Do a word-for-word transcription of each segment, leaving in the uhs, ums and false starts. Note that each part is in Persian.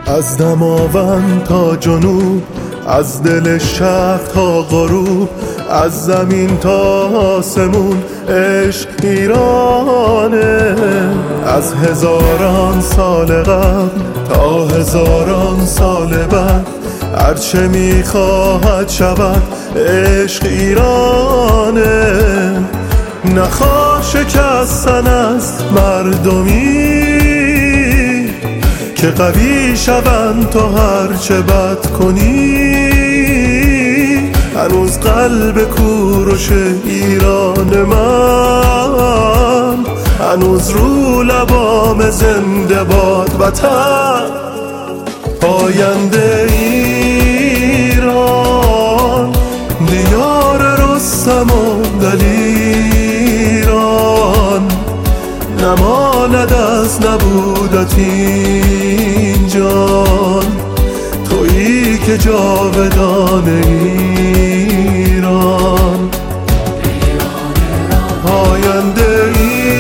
از دماوند تا جنوب، از دل شرق تا غروب، از زمین تا آسمون عشق ایرانه. از هزاران سال قبل تا هزاران سال بعد، هرچه میخواهد شود عشق ایرانه. نخواه شکستن از مردمی که قوی شوند تو هرچه بد کنی. هنوز قلب کوروش ایران من، هنوز رو لبام زنده باد وطن. آینده ایران دیار رستم و دلیران، نماند از نبودت این جان. تویی که جاودان ایران. آینده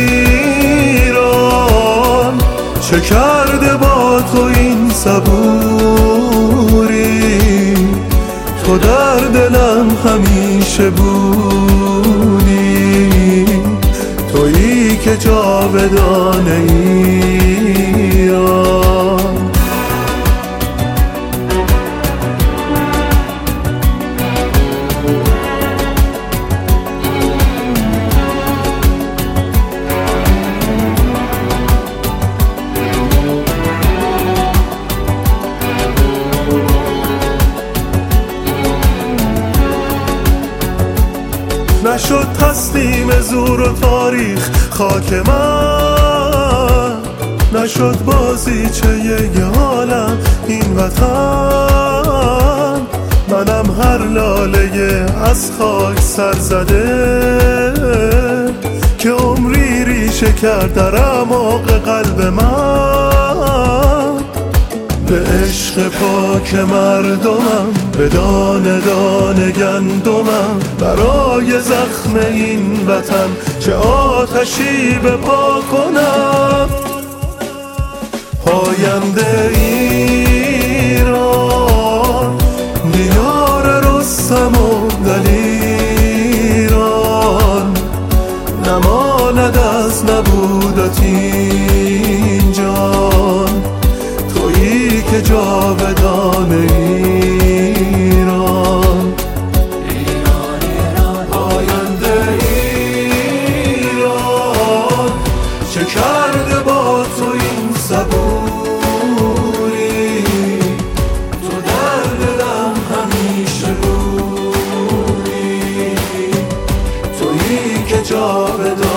ایران چه کرده با تو این صبوری، تو در دلم همیشه بودی. تویی که جاودان ایران. نشد تسلیم زور و تاریخ خاک من، نشد بازیچه یه عالم این وطن. منم هر لاله از خاک سر زده که عمری ریشه کرد در اعماق قلب من. به عشق پاک مردمم، به دانه دانه گندمم، برای زخم این وطن چه آتشی به پا کنم. آینده ایران دیار رستم و دلیران، نماند از نبودت این جان. تویی که جاودان ایران. آینده ایران چه کرده با تو این صبوری، تو در دلم همیشه بودی. تویی که جاودان